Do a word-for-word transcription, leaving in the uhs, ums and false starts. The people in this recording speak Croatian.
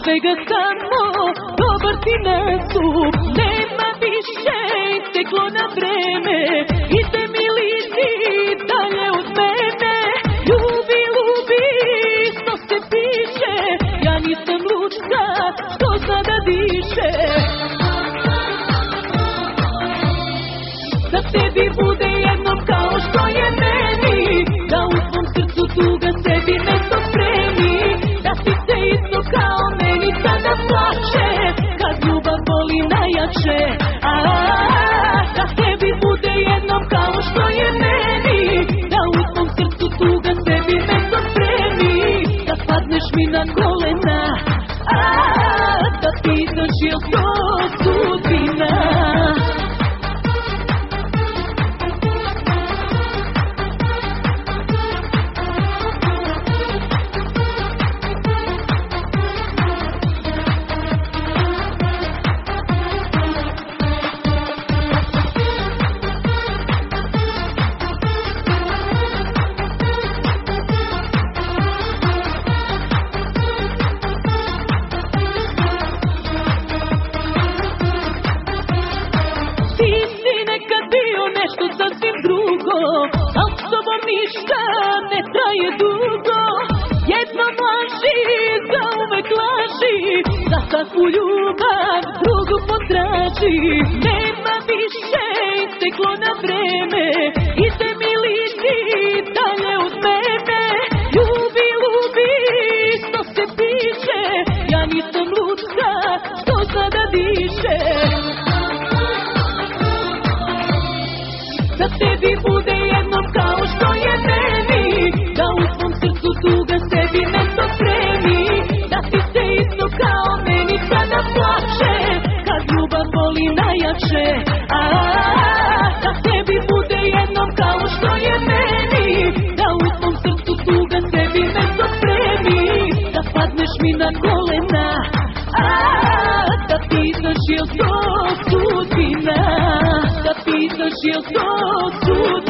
svega samo dobar ti nastup. Nema više, teklo na vreme, ide mi liti dalje od mene. Ljubi, lubi, što se piše, ja nisam lučka, što sada diše. Da tebi bude jednom kao što je meni, da u svom srcu tuga sebi mesto spremi. Da ti se isto kao meni sada plače, kad ljubav boli najjače. A, da tebi bude jednom kao što je meni, da u svom srcu tuga sebi mesto spremi. Da padneš mi na kolena, a, da pitaš jel to sudbina. Nešto sasvim drugo, a s tobom ništa ne traje dugo. Jednom laži, zauvek laži, za takvu ljubav drugu potraži. Nema više, isteklo na vreme, ide mi liti dalje od mene. Ljubi, lubi, što se piše, ja nisam lučka, što sada diše. Da tebi bude jednom kao što je meni, da u svom srcu tuga sebi mesto spremi. Da ti se isto kao meni sada plače, kad ljubav boli najjače. A, da tebi bude jednom kao što je meni, da u svom srcu tuga sebi mesto spremi. Da padneš mi na kolena, a, da pitaš jel to sudbina. Da pitaš jel to sudbina.